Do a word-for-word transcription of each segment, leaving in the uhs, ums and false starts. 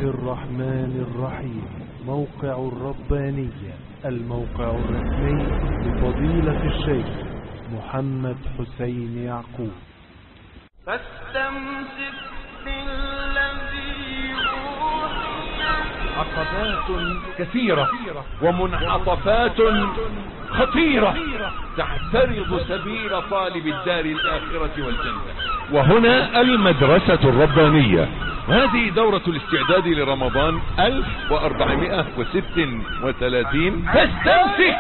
الرحمن الرحيم. موقع الربانية، الموقع الرسمي لفضيلة الشيخ محمد حسين يعقوب. فاستمسك بالذي أوحي. عقبات كثيرة ومنعطفات خطيرة تعترض سبيل طالب الدار الآخرة والجنة. وهنا المدرسة الربانية، هذه دورة الاستعداد لرمضان ألف وأربعمائة وستة وثلاثين. فاستمسك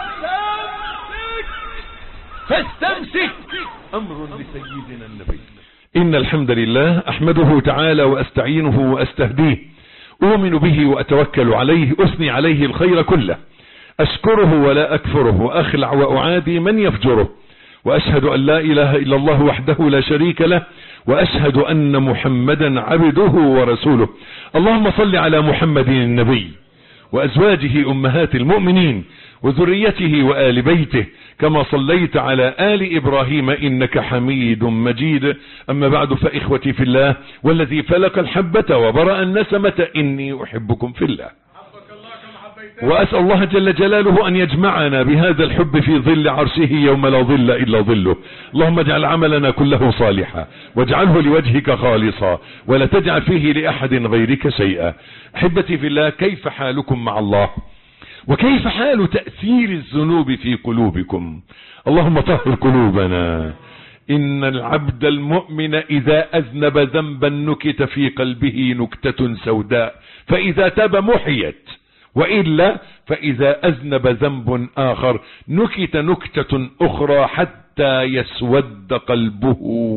فاستمسك أمر لسيدنا النبي. إن الحمد لله أحمده تعالى وأستعينه وأستهديه، أؤمن به وأتوكل عليه، أثني عليه الخير كله، أشكره ولا أكفره، وأخلع وأعادي من يفجره، وأشهد أن لا إله إلا الله وحده لا شريك له، وأشهد أن محمدا عبده ورسوله. اللهم صل على محمد النبي وأزواجه أمهات المؤمنين وذريته وآل بيته كما صليت على آل إبراهيم إنك حميد مجيد. أما بعد، فإخوتي في الله والذي فلق الحبة وبرأ النسمة إني أحبكم في الله، وأسأل الله جل جلاله أن يجمعنا بهذا الحب في ظل عرشه يوم لا ظل إلا ظله. اللهم اجعل عملنا كله صالحا واجعله لوجهك خالصا ولا تجعل فيه لأحد غيرك شيئا. أحبتي في الله، كيف حالكم مع الله؟ وكيف حال تأثير الذنوب في قلوبكم؟ اللهم طهر قلوبنا. إن العبد المؤمن إذا أذنب ذنبا نكت في قلبه نكتة سوداء، فإذا تاب محيت، وإلا فإذا أذنب ذنب آخر نكت نكتة أخرى حتى يسود قلبه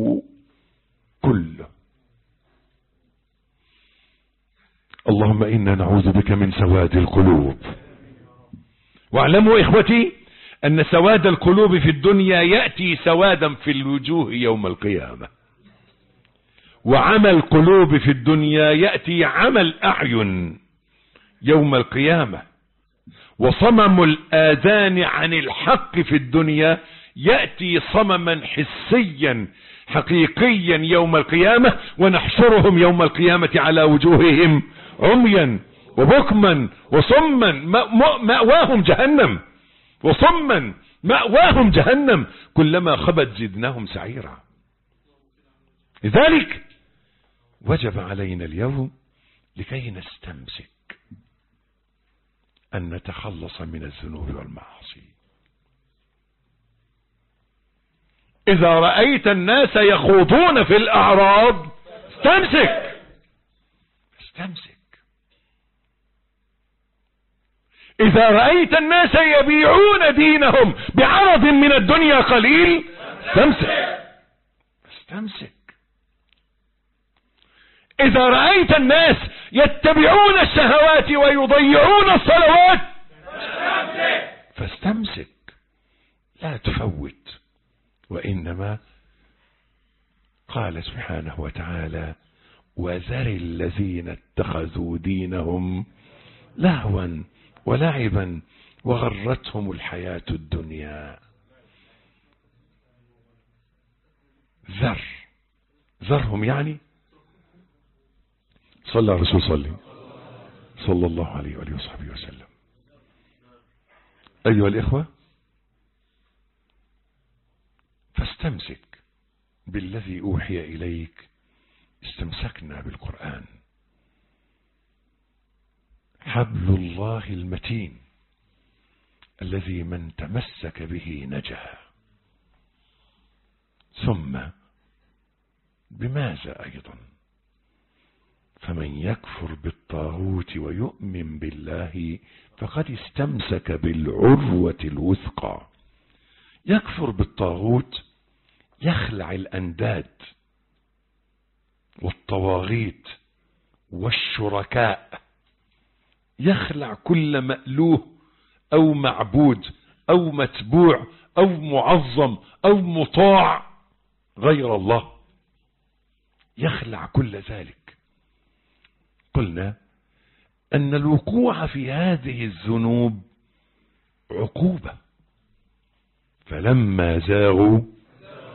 كله. اللهم إنا نعوذ بك من سواد القلوب. واعلموا إخوتي أن سواد القلوب في الدنيا يأتي سوادا في الوجوه يوم القيامة، وعمى القلوب في الدنيا يأتي عمى الأعين يوم القيامة، وصمم الآذان عن الحق في الدنيا يأتي صمما حسيا حقيقيا يوم القيامة. ونحشرهم يوم القيامة على وجوههم عميا وبكما وصما مأواهم جهنم، وصما مأواهم جهنم كلما خبت زدناهم سعيرا. لذلك وجب علينا اليوم لكي نستمسك أن نتخلص من الذنوب والمعاصي. إذا رأيت الناس يخوضون في الأعراض استمسك استمسك. إذا رأيت الناس يبيعون دينهم بعرض من الدنيا قليل استمسك استمسك. إذا رأيت الناس يتبعون الشهوات ويضيعون الصلوات فاستمسك، لا تفوت. وإنما قال سبحانه وتعالى: وذر الذين اتخذوا دينهم لهوا ولعبا وغرتهم الحياة الدنيا. ذر ذرهم يعني صلى الرسول صلي صلى الله عليه وآله وصحبه وسلم. أيها الإخوة، فاستمسك بالذي أوحي إليك. استمسكنا بالقرآن، حبل الله المتين الذي من تمسك به نجا. ثم بماذا أيضا؟ فمن يكفر بالطاغوت ويؤمن بالله فقد استمسك بالعروة الوثقى. يكفر بالطاغوت يخلع الأنداد والطواغيت والشركاء، يخلع كل مألوه أو معبود أو متبوع أو معظم أو مطاع غير الله، يخلع كل ذلك. قلنا أن الوقوع في هذه الذنوب عقوبة، فلما زاغوا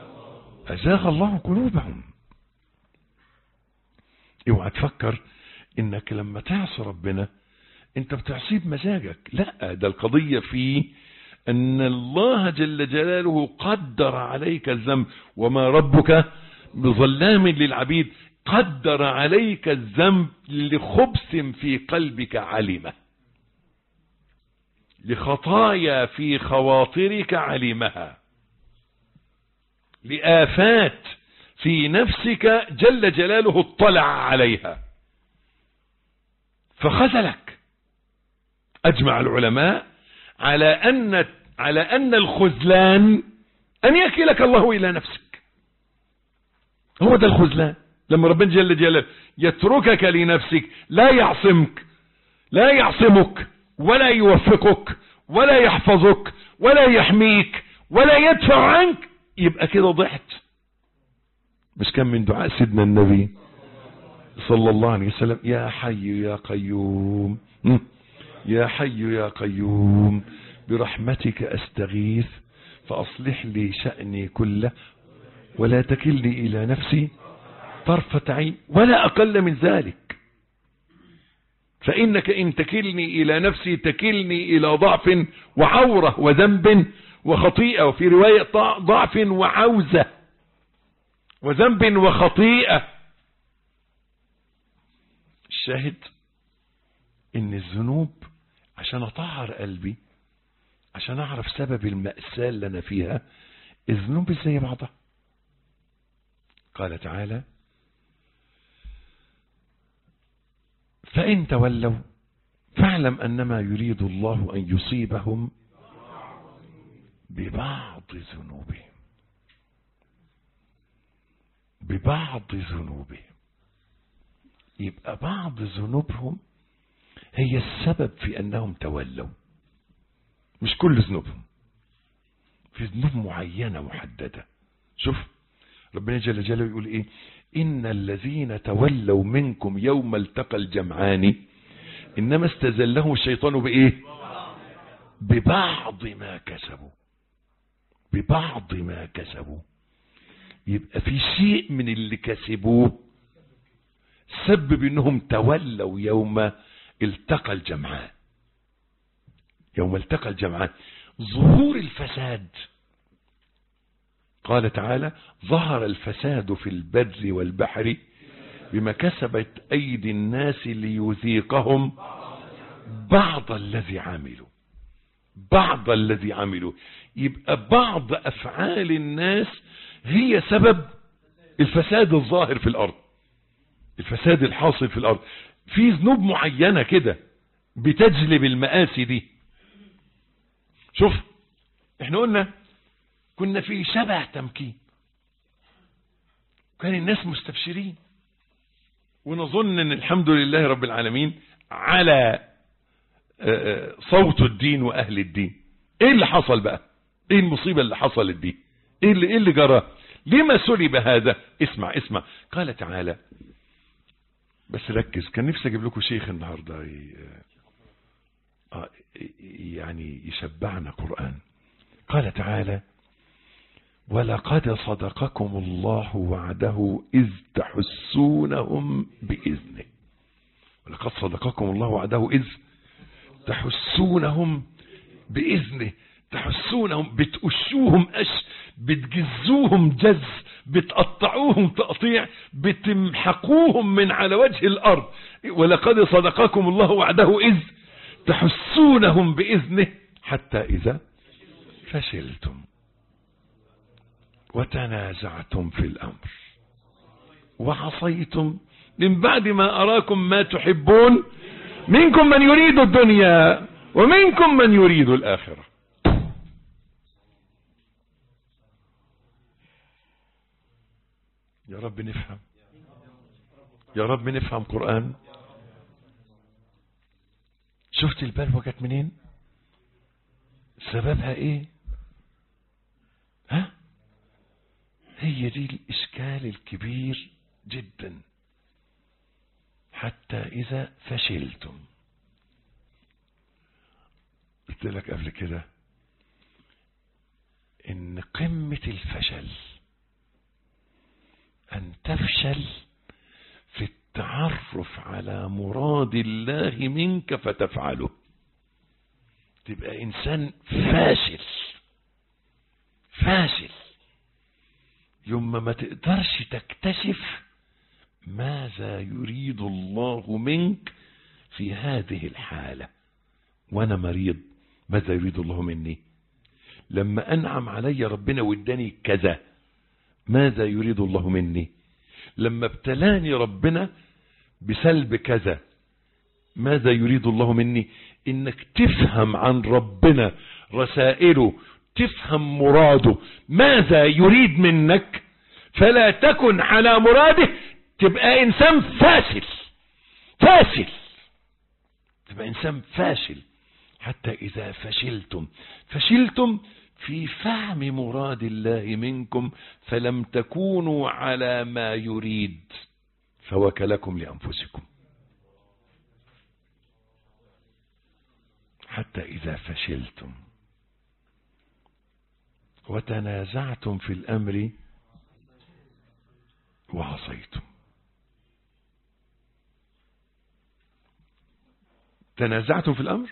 أزاغ الله قلوبهم. اوعى تفكر انك لما تعصي ربنا انت بتعصيه بمزاجك، لا، ده القضية في ان الله جل جلاله قدر عليك الذنب، وما ربك بظلام للعبيد، قدر عليك الذنب لخبث في قلبك علمه، لخطايا في خواطرك علمها، لآفات في نفسك جل جلاله اطلع عليها فخذلك. أجمع العلماء على أن على أن الخذلان أن يكلك الله إلى نفسك. هو ده الخذلان، لما ربنا جل جلاله يتركك لنفسك، لا يعصمك لا يعصمك ولا يوفقك ولا يحفظك ولا يحميك ولا يدفع عنك، يبقى كده ضحت. مش كان من دعاء سيدنا النبي صلى الله عليه وسلم: يا حي يا قيوم، يا حي يا قيوم برحمتك أستغيث فأصلح لي شأني كله ولا تكلني إلى نفسي طرفة عين ولا أقل من ذلك، فإنك إن تكلني إلى نفسي تكلني إلى ضعف وعورة وذنب وخطيئة، وفي رواية ضعف وعوزة وذنب وخطيئة. الشاهد إن الذنوب عشان أطهر قلبي، عشان أعرف سبب المأساة اللي أنا فيها، الذنوب زي بعضها. قال تعالى: فإن تولوا فاعلم أنما يريد الله أن يصيبهم ببعض ذنوبهم ببعض ذنوبهم يبقى بعض ذنوبهم هي السبب في أنهم تولوا، مش كل ذنوبهم، في ذنوب معينة محددة. شوف ربنا جل جلاله يقول إيه: إن الذين تولوا منكم يوم التقى الجمعان إنما استزلهم الشيطان بإيه؟ ببعض ما كسبوا ببعض ما كسبوا يبقى في شيء من اللي كسبوه سبب انهم تولوا يوم التقى الجمعان. يوم التقى الجمعان ظهور الفساد. قال تعالى: ظهر الفساد في البر والبحر بما كسبت أيدي الناس ليذيقهم بعض الذي عملوا بعض الذي عملوا يبقى بعض أفعال الناس هي سبب الفساد الظاهر في الأرض، الفساد الحاصل في الأرض. في ذنوب معينة كده بتجلب المآسي دي. شوف احنا قلنا كنا في شبه تمكين، كان الناس مستبشرين ونظن ان الحمد لله رب العالمين على صوت الدين واهل الدين. ايه اللي حصل بقى؟ ايه المصيبة اللي حصلت دي؟ ايه اللي, إيه اللي جرى؟ لما سلب هذا؟ اسمع اسمع. قال تعالى، بس ركز، كان نفسي اجيب لكم شيخ النهارده يعني يشبعنا قرآن. قال تعالى: ولقد صدقكم الله وعده إذ تحسونهم بإذنه. ولقد صدقكم الله وعده إذ تحسونهم بإذنه. تحسونهم، بتقشوهم قش، بتجزوهم جز، بتقطعوهم تقطيع، بتمحقوهم من على وجه الأرض. ولقد صدقكم الله وعده إذ تحسونهم بإذنه حتى إذا فشلتم وتنازعتم في الأمر وعصيتم من بعد ما أراكم ما تحبون منكم من يريد الدنيا ومنكم من يريد الآخرة. يا رب نفهم، يا رب نفهم قرآن. شفت البلوى جت منين؟ سببها ايه؟ ها؟ هي دي الإشكال الكبير جدا. حتى إذا فشلتم. قلت لك قبل كده إن قمة الفشل أن تفشل في تعرف على مراد الله منك فتفعله. تبقى إنسان فاشل فاشل يوم ما تقدرش تكتشف ماذا يريد الله منك في هذه الحالة. وأنا مريض، ماذا يريد الله مني؟ لما أنعم علي ربنا واداني كذا، ماذا يريد الله مني؟ لما ابتلاني ربنا بسلب كذا، ماذا يريد الله مني؟ إنك تفهم عن ربنا رسائله، تفهم مراده، ماذا يريد منك، فلا تكن على مراده. تبقى إنسان فاشل فاشل تبقى إنسان فاشل. حتى إذا فشلتم فشلتم في فهم مراد الله منكم فلم تكونوا على ما يريد فوكلكم لأنفسكم. حتى إذا فشلتم وتنازعتم في الأمر وعصيتم. تنازعتم في الأمر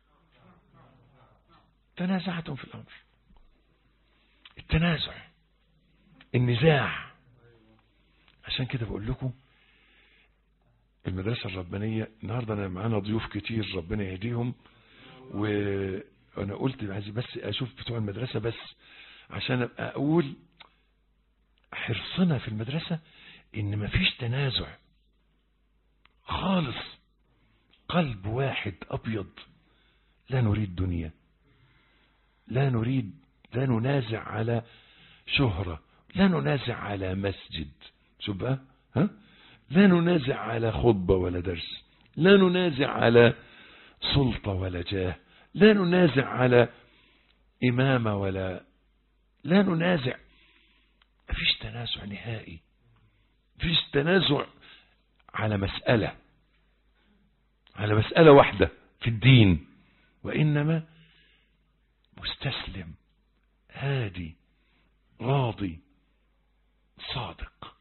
تنازعتم في الأمر التنازع، النزاع. عشان كده بقول لكم المدرسة الربانية النهاردة أنا معانا ضيوف كتير ربنا يهديهم، وأنا قلت بس أشوف بتوع المدرسة بس عشان أبقى أقول حرصنا في المدرسة إن مفيش تنازع خالص. قلب واحد أبيض، لا نريد دنيا، لا نريد لا ننازع على شهرة، لا ننازع على مسجد، شو بقى ها؟ لا ننازع على خطبة ولا درس، لا ننازع على سلطة ولا جاه، لا ننازع على إمامة ولا لا ننازع. مفيش تنازع نهائي، مفيش تنازع على مسألة على مسألة واحدة في الدين، وإنما مستسلم هادي راضي صادق.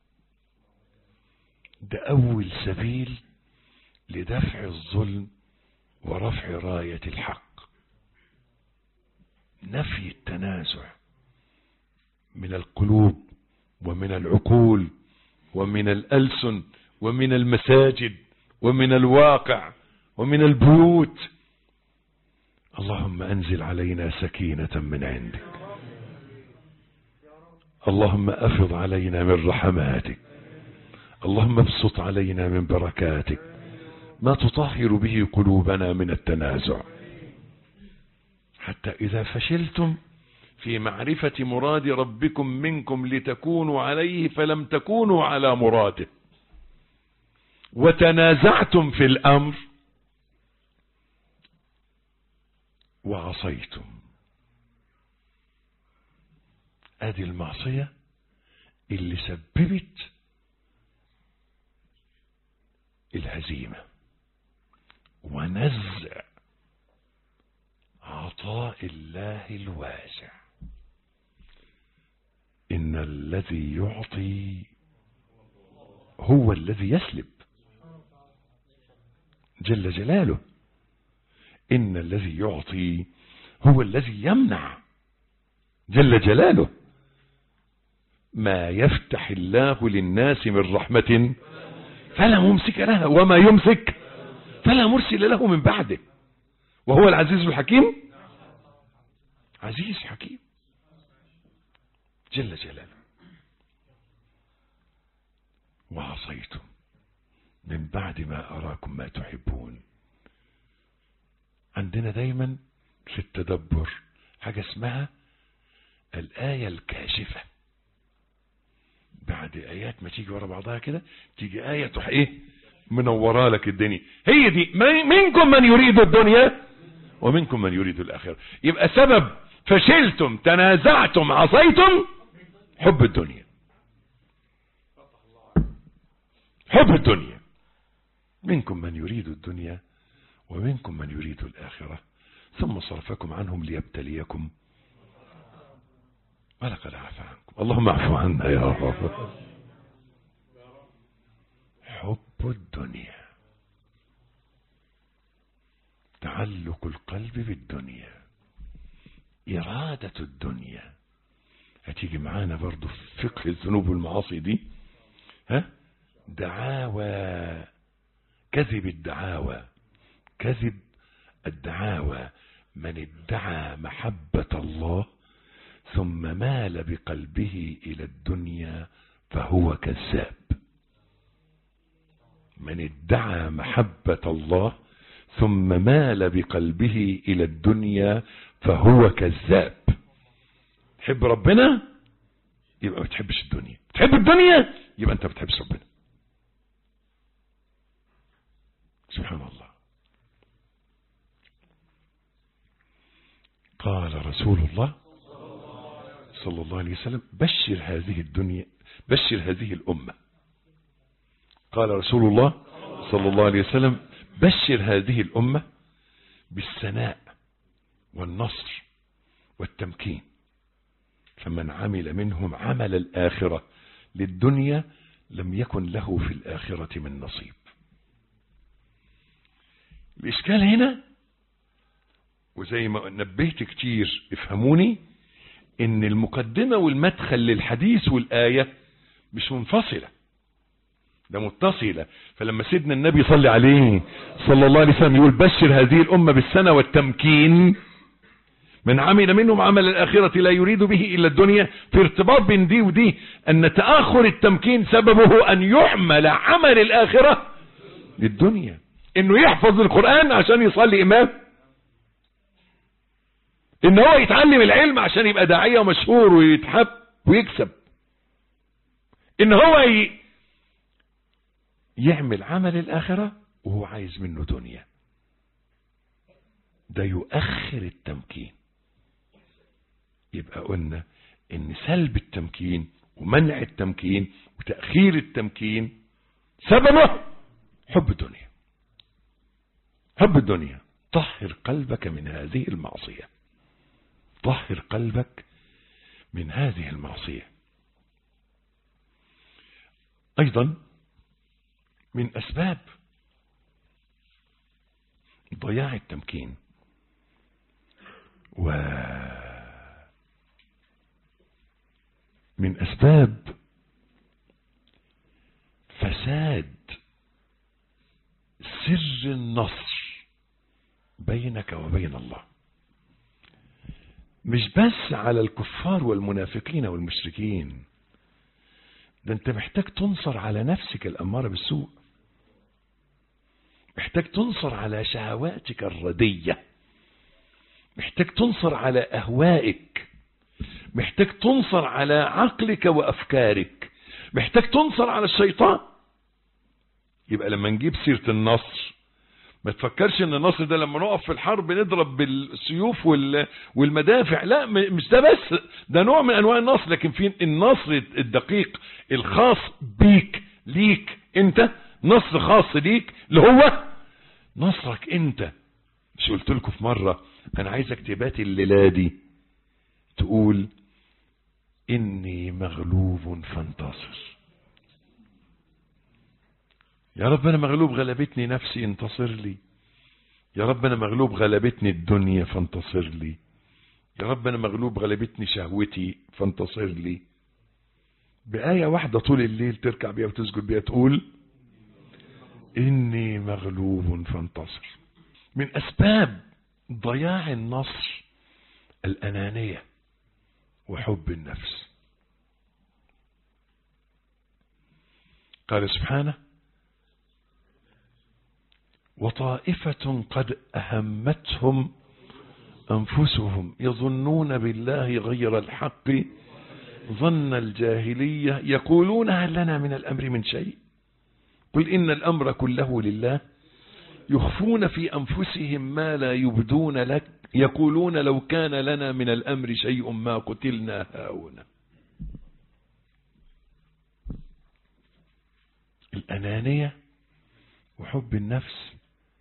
ده أول سبيل لدفع الظلم ورفع راية الحق. نفي التنازع من القلوب ومن العقول ومن الألسن ومن المساجد ومن الواقع ومن البيوت. اللهم أنزل علينا سكينة من عندك، اللهم أفض علينا من رحماتك، اللهم ابسط علينا من بركاتك ما تطهر به قلوبنا من التنازع. حتى إذا فشلتم في معرفة مراد ربكم منكم لتكونوا عليه فلم تكونوا على مراده، وتنازعتم في الأمر وعصيتم. ادي المعصية اللي سببت الهزيمة ونزع عطاء الله الواسع. إن الذي يعطي هو الذي يسلب جل جلاله. إن الذي يعطي هو الذي يمنع جل جلاله. ما يفتح الله للناس من رحمة فلا ممسك لها وما يمسك فلا مرسل له من بعده، وهو العزيز الحكيم. عزيز حكيم جل جلاله. وعصيتم من بعد ما أراكم ما تحبون. عندنا دايما في التدبر حاجة اسمها الآية الكاشفة. بعد آيات ما تيجي ورا بعضها كده تيجي آية تح ايه منورة لك الدنيا. هي دي منكم من يريد الدنيا ومنكم من يريد الآخرة. يبقى سبب فشلتم تنازعتم عصيتم حب الدنيا. حب الدنيا. منكم من يريد الدنيا ومنكم من يريد الآخرة ثم صرفكم عنهم ليبتليكم ولقد عفا عنكم. اللهم اعفو عنا يا رب. حب الدنيا، تعلق القلب بالدنيا، إرادة الدنيا. هتيجي معانا برضو في فقه الذنوب والمعاصي دي، ها دعاوى، كذب الدعاوى، كذب الدعاوى. من ادعى محبة الله ثم مال بقلبه إلى الدنيا فهو كذاب. من ادعى محبة الله ثم مال بقلبه إلى الدنيا فهو كذاب. تحب ربنا يبقى ما بتحبش الدنيا، تحب الدنيا يبقى انت ما بتحبش ربنا. سبحان الله. قال رسول الله صلى الله عليه وسلم بشر هذه الدنيا، بشر هذه الأمة. قال رسول الله صلى الله عليه وسلم بشر هذه الأمة بالثناء والنصر والتمكين، فمن عمل منهم عمل الآخرة للدنيا لم يكن له في الآخرة من نصيب. الإشكال هنا، وزي ما نبهت كتير افهموني، ان المقدمة والمدخل للحديث والآية مش منفصلة، ده متصلة. فلما سيدنا النبي صلى عليه صلى الله عليه وسلم يقول بشر هذه الأمة بالسنة والتمكين، من عمل منهم عمل الآخرة لا يريد به إلا الدنيا، في ارتباط بين دي ودي أن تأخر التمكين سببه أن يعمل عمل الآخرة للدنيا، إنه يحفظ القرآن عشان يصلي إمام، إن هو يتعلم العلم عشان يبقى داعية ومشهور ويتحب ويكسب، إن هو ي... يعمل عمل الآخرة وهو عايز منه دنيا. ده يؤخر التمكين. يبقى قلنا ان سلب التمكين ومنع التمكين وتأخير التمكين سببه حب الدنيا. حب الدنيا. طهر قلبك من هذه المعصية، طهر قلبك من هذه المعصية. ايضا من اسباب ضياع التمكين ومن أسباب فساد سر النصر بينك وبين الله، مش بس على الكفار والمنافقين والمشركين، ده انت محتاج تنصر على نفسك الأمارة بالسوء، محتاج تنصر على شهواتك الردية، محتاج تنصر على أهوائك، محتاج تنصر على عقلك وأفكارك، محتاج تنصر على الشيطان. يبقى لما نجيب سيرة النصر ما تفكرش ان النصر ده لما نقف في الحرب نضرب بالسيوف والمدافع، لا مش ده بس، ده نوع من انواع النصر، لكن في النصر الدقيق الخاص بيك ليك انت، نصر خاص ليك اللي هو نصرك انت. مش قلت لكم في مرة انا عايزك تباتي الليلة دي تقول اني مغلوب فانتصر، يا رب انا مغلوب غلبتني نفسي انتصر لي، يا رب انا مغلوب غلبتني الدنيا فانتصر لي، يا رب انا مغلوب غلبتني شهوتي فانتصر لي. بآية واحدة طول الليل تركع بيها وتسجد بيها تقول إني مغلوب فانتصر. من أسباب ضياع النصر الأنانية وحب النفس. قال سبحانه وطائفة قد أهمتهم أنفسهم يظنون بالله غير الحق ظن الجاهلية يقولون هل لنا من الأمر من شيء قل إن الأمر كله لله يخفون في أنفسهم ما لا يبدون لك يقولون لو كان لنا من الأمر شيء ما قتلنا هاهنا. الأنانية وحب النفس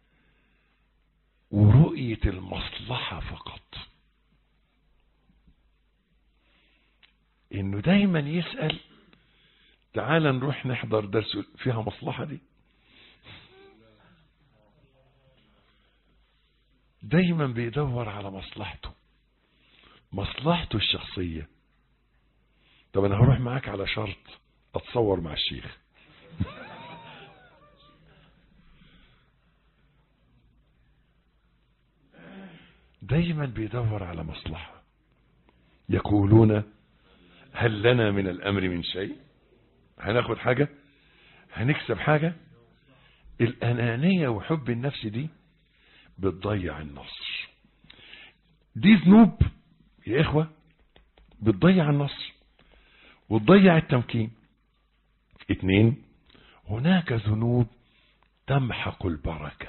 ورؤية المصلحة فقط، انه دايما يسأل تعال نروح نحضر درس فيها مصلحة دي دايما بيدور على مصلحته، مصلحته الشخصية. طب انا هروح معاك على شرط، اتصور مع الشيخ. دايما بيدور على مصلحة. يقولون هل لنا من الامر من شيء؟ هناخد حاجة؟ هنكسب حاجة؟ الانانية وحب النفس دي بتضيع النصر. دي ذنوب يا اخوة بتضيع النصر وتضيع التمكين. اتنين، هناك ذنوب تمحق البركة.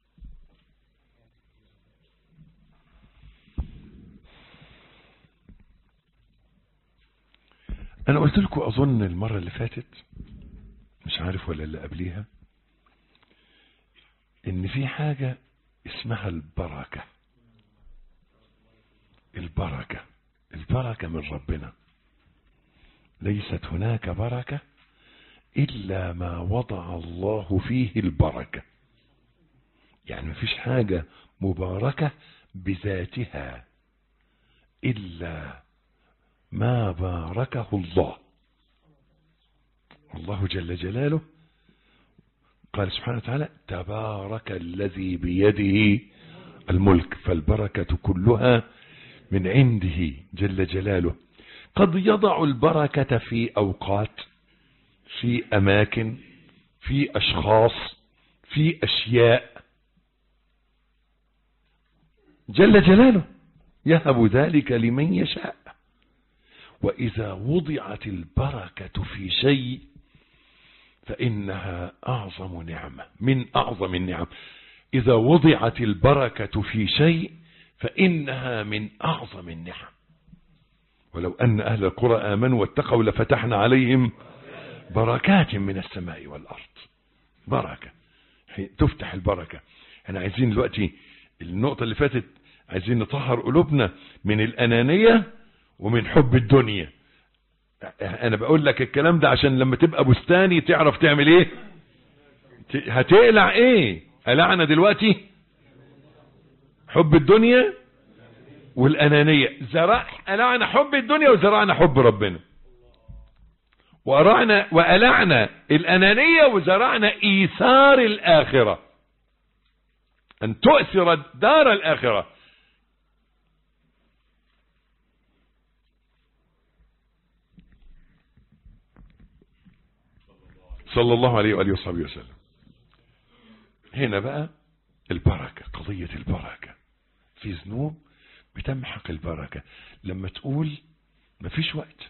انا قلت لكم اظن المرة اللي فاتت، مش عارف ولا اللي قبليها، ان في حاجة اسمها البركة. البركة البركة من ربنا. ليست هناك بركة إلا ما وضع الله فيه البركة. يعني مفيش حاجة مباركة بذاتها إلا ما باركه الله. الله جل جلاله قال سبحانه وتعالى تبارك الذي بيده الملك، فالبركة كلها من عنده جل جلاله. قد يضع البركة في أوقات، في أماكن، في أشخاص، في أشياء، جل جلاله يهب ذلك لمن يشاء. وإذا وضعت البركة في شيء فإنها أعظم نعمة من أعظم النعم. إذا وضعت البركة في شيء فإنها من أعظم النعم. ولو أن أهل القرى آمنوا واتقوا لفتحنا عليهم بركات من السماء والأرض. بركة تفتح البركة. احنا عايزين دلوقتي النقطة اللي فاتت، عايزين نطهر قلوبنا من الأنانية ومن حب الدنيا. انا بقول لك الكلام ده عشان لما تبقى بستاني تعرف تعمل ايه. هتقلع ايه؟ قلعنا دلوقتي حب الدنيا والأنانية. زرع قلعنا حب الدنيا وزرعنا حب ربنا، وقلعنا وقلعنا الأنانية وزرعنا إيثار الآخرة، أن تؤثر دار الآخرة. صلى الله عليه وآله وصحبه وسلم. هنا بقى البركة، قضية البركة. في ذنوب بتمحق البركة. لما تقول مفيش وقت،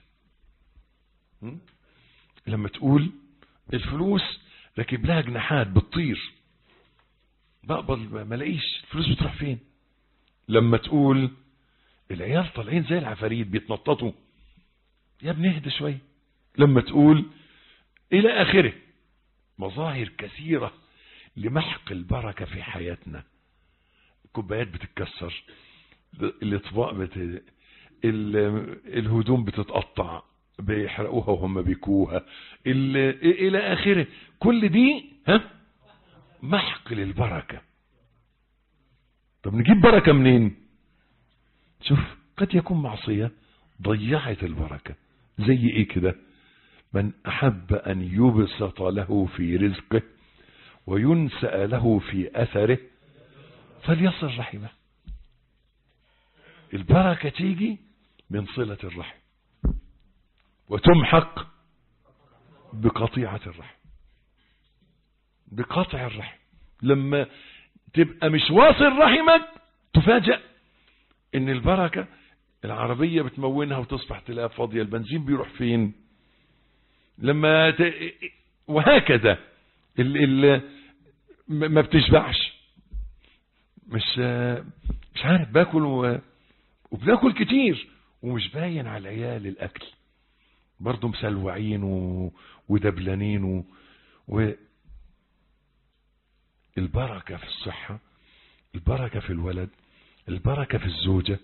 لما تقول الفلوس ركب لها جناحات بتطير، بقبض ما لاقيش الفلوس بتروح فين. لما تقول العيال طالعين زي العفاريت بيتنططوا، يا ابني اهدى شويه. لما تقول الى اخره. مظاهر كثيرة لمحق البركة في حياتنا. كوبايات بتتكسر، الاطباق بت... الهدوم بتتقطع، بيحرقوها وهم بيكوها، ال... الى اخره. كل دي ها محق للبركة. طب نجيب بركة منين؟ شوف، قد يكون معصية ضيعت البركة. زي ايه كده؟ من أحب أن يبسط له في رزقه وينسأ له في أثره فليصل رحمه. البركة تيجي من صلة الرحم وتمحق بقطيعة الرحم، بقطع الرحم. لما تبقى مش واصل رحمك تفاجأ ان البركة العربية بتمونها وتصبح تلاقيها فاضية، البنزين بيروح فين؟ لما ت... وهكذا ال... ال... ما بتشبعش، مش مش عارف باكل و... وبناكل كتير ومش باين على العيال الاكل، برضو مسلوعين و... ودبلانين و... و... البركة في الصحة، البركة في الولد، البركة في الزوجة.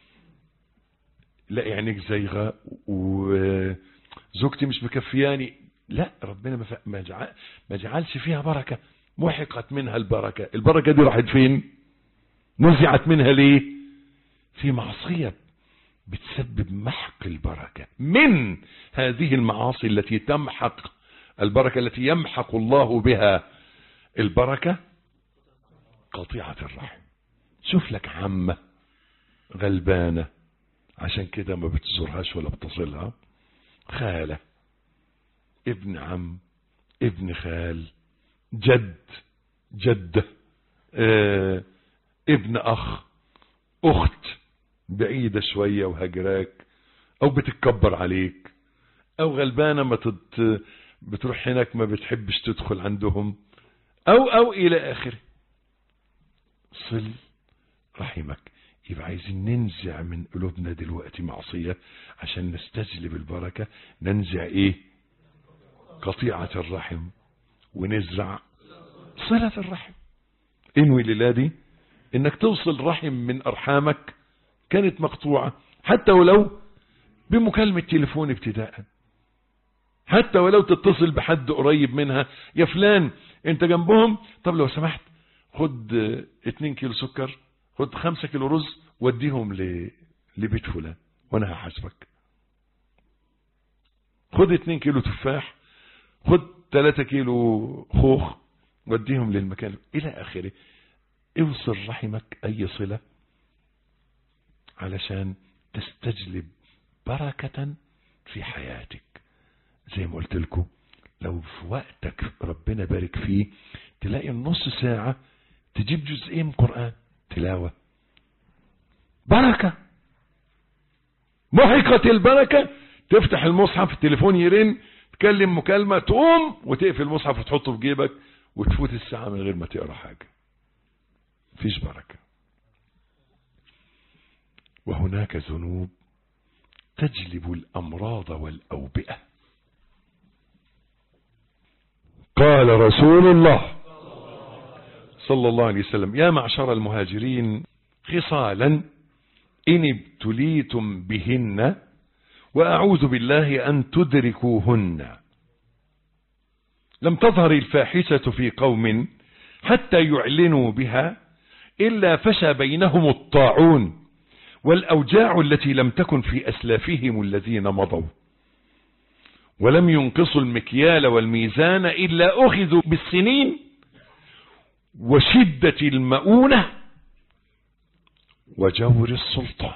لا عينيك زيغة وزوجتي مش مكفياني، لا ربنا ما, ف... ما, جعل... ما جعلش فيها بركة، محقت منها البركة. البركة دي راحت فين؟ نزعت منها ليه؟ في معصية بتسبب محق البركة. من هذه المعاصي التي تمحق البركة، التي يمحق الله بها البركة، قطيعة الرحم. شوف لك عمة غلبانة عشان كده ما بتزورهاش ولا بتصلها، خالة، ابن عم، ابن خال، جد، جدة، اه، ابن اخ، اخت بعيدة شوية وهجراك او بتتكبر عليك، او غلبانة ما تت... بتروح هناك ما بتحبش تدخل عندهم، او او الى اخره. صل رحمك. يبقى عايزين ننزع من قلوبنا دلوقتي معصية عشان نستجلب البركة. ننزع ايه؟ قطيعة الرحم، ونزرع صلة الرحم. انوي لله انك توصل رحم من ارحامك كانت مقطوعة، حتى ولو بمكالمة تليفون ابتداء، حتى ولو تتصل بحد قريب منها، يا فلان انت جنبهم، طب لو سمحت خد اتنين كيلو سكر، خد خمسة كيلو رز وديهم ل... لبيت فلان وانا هحاسبك. خد اتنين كيلو تفاح، خد تلاتة كيلو خوخ وديهم للمكان الى اخره. اوصل رحمك اي صلة علشان تستجلب بركة في حياتك. زي ما قلت لكم، لو في وقتك ربنا بارك فيه تلاقي النص ساعة تجيب جزئين من قرآن تلاوة، بركة محقة البركة. تفتح المصحف، التليفون يرن، تكلم مكالمة، تقوم وتقفل المصحف وتحطه في جيبك وتفوت الساعة من غير ما تقرأ حاجة. فيش بركة. وهناك ذنوب تجلب الأمراض والأوبئة. قال رسول الله صلى الله عليه وسلم: يا معشر المهاجرين خصالا إن ابتليتم بهن وأعوذ بالله أن تدركوهن. لم تظهر الفاحشة في قوم حتى يعلنوا بها إلا فشى بينهم الطاعون والأوجاع التي لم تكن في أسلافهم الذين مضوا، ولم ينقصوا المكيال والميزان إلا أخذوا بالسنين وشدة المؤونة وجور السلطان،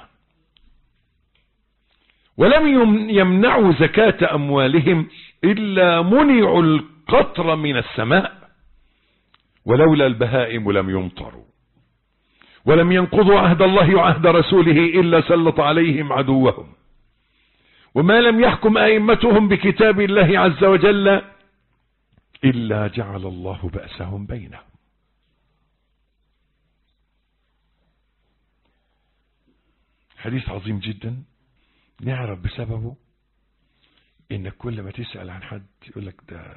ولم يمنعوا زكاة أموالهم إلا منعوا القطر من السماء، ولولا البهائم لم يمطروا، ولم ينقضوا عهد الله وعهد رسوله إلا سلط عليهم عدوهم، وما لم يحكم أئمتهم بكتاب الله عز وجل إلا جعل الله بأسهم بينهم. حديث عظيم جدا نعرف بسببه إنك كل ما تسأل عن حد يقول لك ده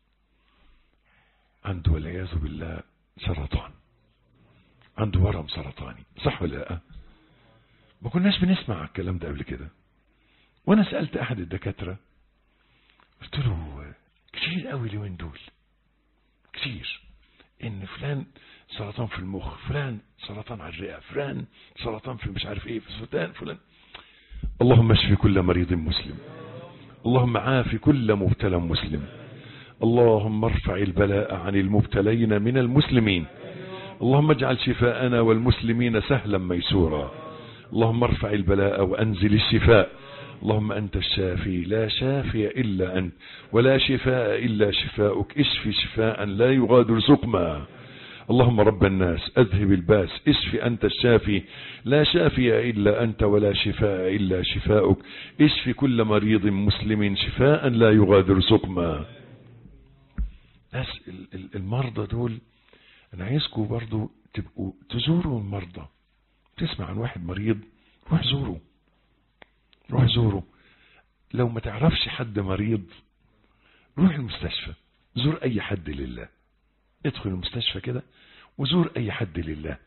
عنده والعياذ بالله سرطان، عنده ورم سرطاني، صح ولا لا؟ ما كناش بنسمع الكلام ده قبل كده. وانا سألت احد الدكاترة قلت له كتير قوي اليومين دول، كتير، ان فلان سرطان في المخ، فلان سرطان على الرئة، فلان سرطان في مش عارف ايه، فلان فلان. اللهم اشف كل مريض مسلم، اللهم عاف كل مبتلى مسلم، اللهم ارفع البلاء عن المبتلين من المسلمين، اللهم اجعل شفاءنا والمسلمين سهلا ميسورا، اللهم ارفع البلاء وانزل الشفاء، اللهم أنت الشافي لا شافي إلا أنت ولا شفاء إلا شفاؤك، اشف شفاء لا يغادر سقما. اللهم رب الناس أذهب الباس، اشف أنت الشافي لا شافي إلا أنت ولا شفاء إلا شفاؤك، اشف كل مريض مسلم شفاء لا يغادر سقما. ناس المرضى دول أنا عايزكم برضو تبقوا تزوروا المرضى. تسمع عن واحد مريض روح زوره، روح زوره. لو ما تعرفش حد مريض روح المستشفى، زور اي حد لله، ادخل المستشفى كده وزور اي حد لله.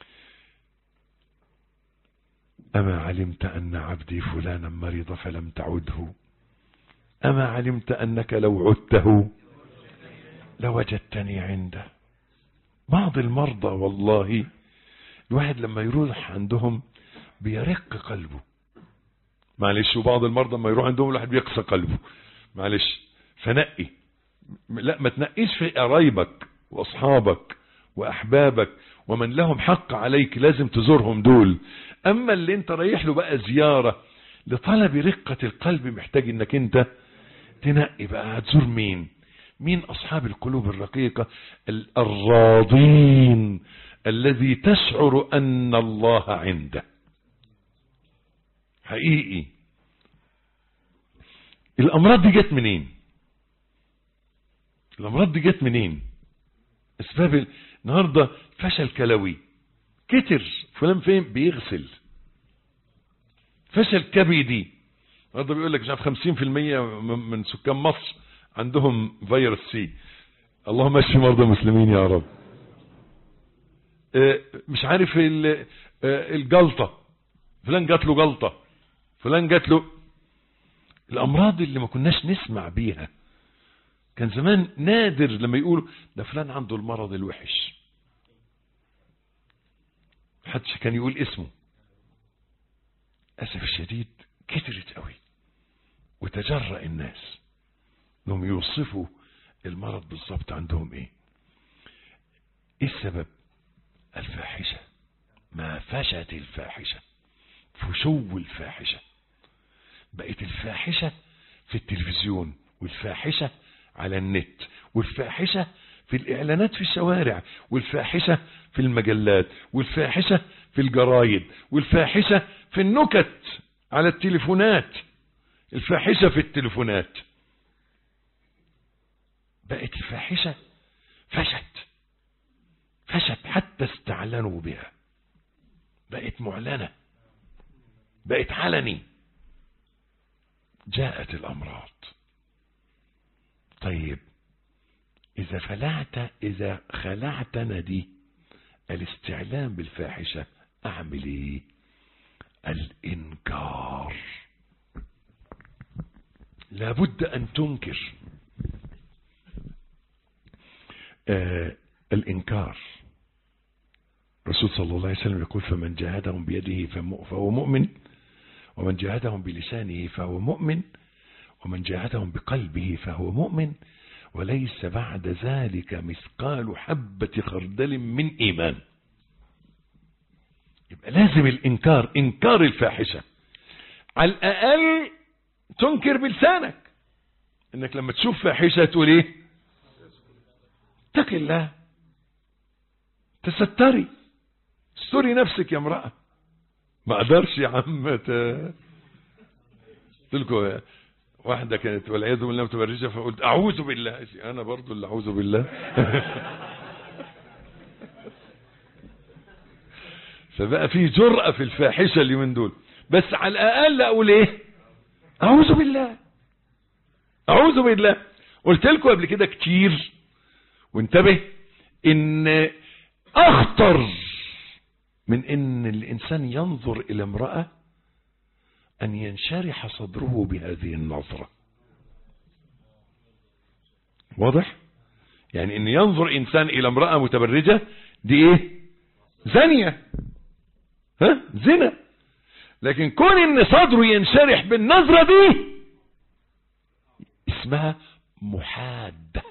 اما علمت ان عبدي فلانا مريض فلم تعده، اما علمت انك لو عدته لوجدتني عنده. بعض المرضى والله الواحد لما يروح عندهم بيرق قلبه، معلش، وبعض المرضى لما يروح عندهم الواحد بيقسى قلبه، معلش. فنقي، لا ما تنقيش في قرايبك واصحابك واحبابك ومن لهم حق عليك، لازم تزورهم دول. اما اللي انت رايح له بقى زيارة لطلب رقة القلب، محتاج انك انت تنقي بقى هتزور مين. مين اصحاب القلوب الرقيقة الراضين الذي تشعر ان الله عنده حقيقي. الامراض دي جت منين؟ الامراض دي جت منين؟ اسباب النهارده فشل كلوي كتر، فلان فين بيغسل. فشل كبدي النهارده بيقول لك مش عارف خمسين في المية من سكان مصر عندهم فيروس سي. اللهم اشفي مرضى المسلمين يا رب. مش عارف الجلطه، فلان جات له جلطه، فلان جات له. الامراض اللي ما كناش نسمع بيها، كان زمان نادر لما يقولوا ده فلان عنده المرض الوحش، محدش كان يقول اسمه. اسف الشديد كترت قوي، وتجرأ الناس انهم يوصفوا المرض بالظبط عندهم ايه. ايه السبب؟ الفاحشة، ما فشت الفاحشة، فشو الفاحشة. بقت الفاحشة في التلفزيون، والفاحشة على النت، والفاحشة في الإعلانات في الشوارع، والفاحشة في المجلات، والفاحشة في الجرايد، والفاحشة في النكت على التليفونات، الفاحشة في التليفونات. بقت الفاحشة فشت فشت حتى استعلنوا بها، بقت معلنة، بقت علني. جاءت الأمراض. طيب إذا خلعت إذا خلعتنا دي الاستعلام بالفاحشة، أعمل إيه؟ الإنكار. لابد أن تنكر. آه الإنكار. الرسول صلى الله عليه وسلم يقول فمن جاهدهم بيده فهو مؤمن، ومن جاهدهم بلسانه فهو مؤمن، ومن جاهدهم بقلبه فهو مؤمن، وليس بعد ذلك مثقال حبة خردل من إيمان. يبقى لازم الإنكار، إنكار الفاحشة. على الأقل تنكر بلسانك، إنك لما تشوف فاحشة تقول إيه؟ اتق الله، تستري، استري نفسك يا امرأة. ما قدرش يا عم. قلت لكم واحدة كانت والعياذ بالله متبرجة، فقلت أعوذ بالله، أنا برضو اللي أعوذ بالله. فبقى في جرأة في الفاحشة اللي من دول. بس على الأقل أقول إيه؟ أعوذ بالله، أعوذ بالله. قلت لكم قبل كده كتير، وانتبه، إن أخطر من إن الإنسان ينظر إلى امرأة أن ينشرح صدره بهذه النظرة. واضح؟ يعني إن ينظر إنسان إلى امرأة متبرجة، دي إيه؟ زانية، ها؟ زنا. لكن كون إن صدره ينشرح بالنظرة دي اسمها محادة،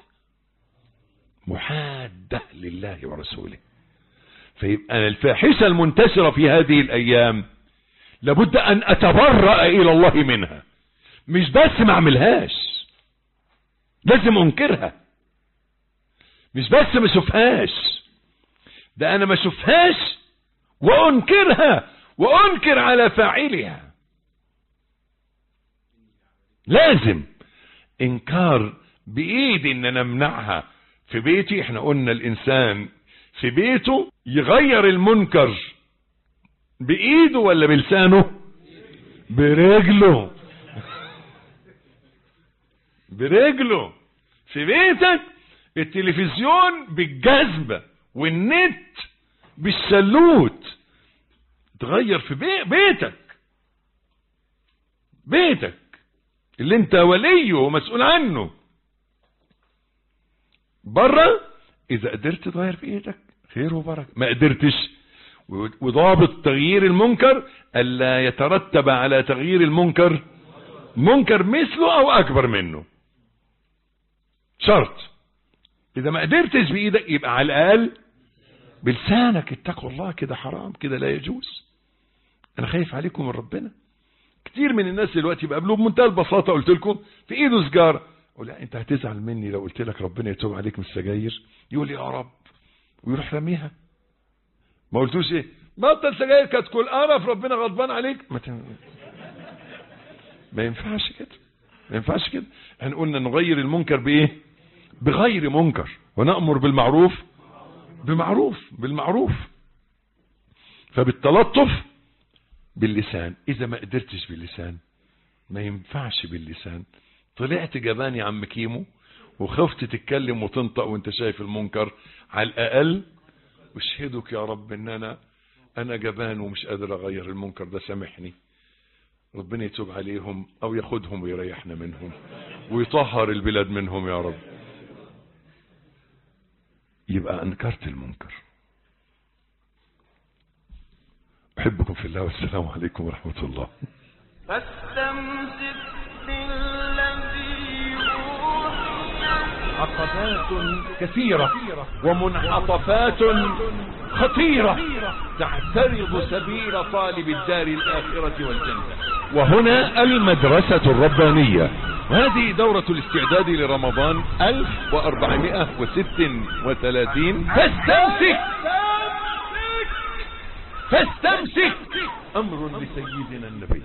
محادة لله ورسوله. فيبقى الفاحشة المنتشرة في هذه الأيام لابد أن أتبرأ إلى الله منها. مش بس ما أعملهاش، لازم أنكرها. مش بس ما أشوفهاش، ده أنا ما أشوفهاش وأنكرها، وأنكر على فاعلها. لازم إنكار بإيدي إن أنا أمنعها. في بيتي احنا قلنا الإنسان في بيته يغير المنكر بإيده ولا بلسانه؟ برجله، برجله. في بيتك التلفزيون بالجذبة والنت بالسلوت. تغير في بي بيتك بيتك اللي انت وليه ومسؤول عنه. بره اذا قدرت تغير في ايدك خير وبركه، ما قدرتش وضابط تغيير المنكر ألا يترتب على تغيير المنكر منكر مثله أو أكبر منه. شرط إذا ما قدرتش بإيدك يبقى على الأقل بلسانك اتقوا الله. كده حرام، كده لا يجوز. أنا خايف عليكم من ربنا. كتير من الناس دلوقتي بقابلوه بمنتهى البساطة، قلت لكم في إيده سجارة، أقول لا أنت هتزعل مني لو قلت لك ربنا يتوب عليك من السجاير. يقول لي يا رب، ويروح رميها. ما قلتوش إيه بطل سجاير كانت كل قرف ربنا غضبان عليك. ما, ت... ما ينفعش كده، ما ينفعش كده. احنا قلنا نغير المنكر بايه؟ بغير منكر، ونأمر بالمعروف بمعروف بالمعروف. فبالتلطف باللسان. اذا ما قدرتش باللسان ما ينفعش باللسان. طلعت جبان يا عم كيمو وخفت تتكلم وتنطق وانت شايف المنكر، على الاقل اشهدك يا رب ان انا انا جبان ومش قادر اغير المنكر ده، سامحني. ربنا يتوب عليهم او ياخدهم ويريحنا منهم ويطهر البلاد منهم يا رب. يبقى انكرت المنكر. احبكم في الله والسلام عليكم ورحمة الله. فاستمسك بالذي أوحي. عقبات كثيرة ومنعطفات خطيرة تعترض سبيل طالب الدار الآخرة والجنة. وهنا المدرسة الربانية، وهذه دورة الاستعداد لرمضان ألف وأربعمائة وستة وثلاثين. فاستمسك فاستمسك أمر لسيدنا النبي.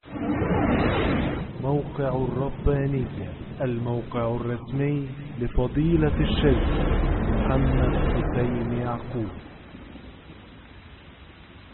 موقع الربانية، الموقع الرسمي لفضيلة الشيخ محمد حسين يعقوب.